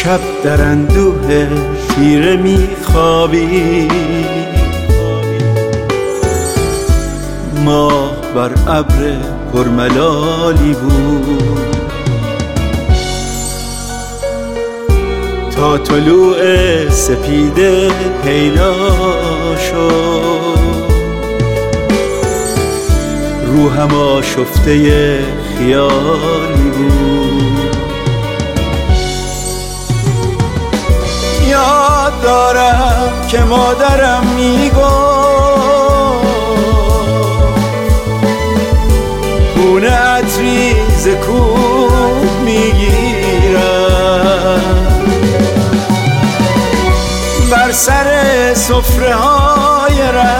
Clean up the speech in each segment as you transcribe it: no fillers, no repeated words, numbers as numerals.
شب در اندوه تیره میخوابی، ماه بر ابر پرملالی بود تا طلوع سپیده پیدا شد. روحم آشفته خیالی بود. یاد دارم که مادرم میگفت خونه عطری ز کوه میگیرم، بر سر سفره های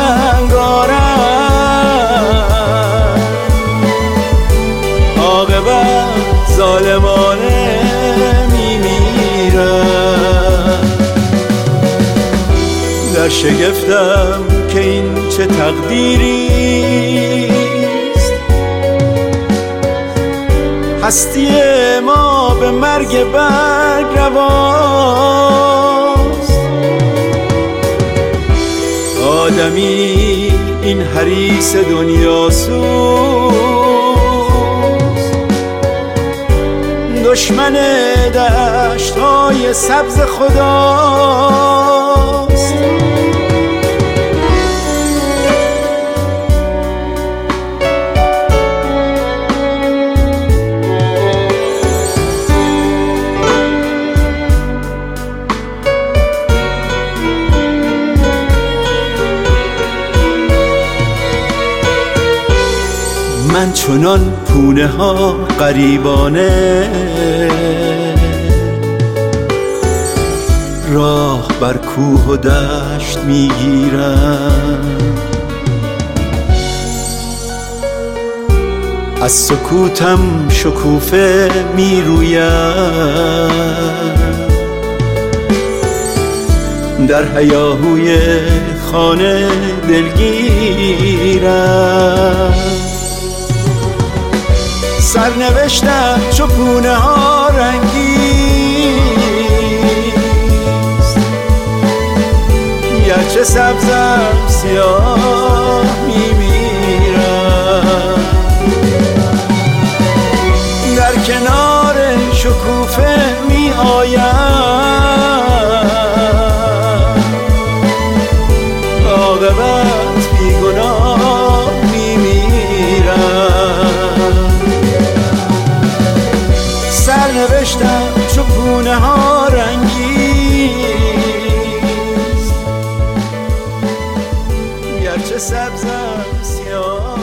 رنگارنگ عاقبت ظالمانه میمیرم. در شگفتم که این چه تقدیریست، هستی ما به مرگ برگ رواست. آدمی این حریص دنیاسوز، دشمن دشت‌های سبز خداست. من چنان پونه ها غریبانه راه بر کوه و دشت میگیرم، از سکوتم شکوفه میرویم، در هیاهوی خانه دلگیرم. سرنوشتم چو پونه ها رنگیست، گرچه سبزم سیاه میمیرم. در کنار شکوفه می آیم، عاقبت بیگناه میمیرم. سرنوشتم چو پونه ها رنگیست، گرچه سبزم سیاه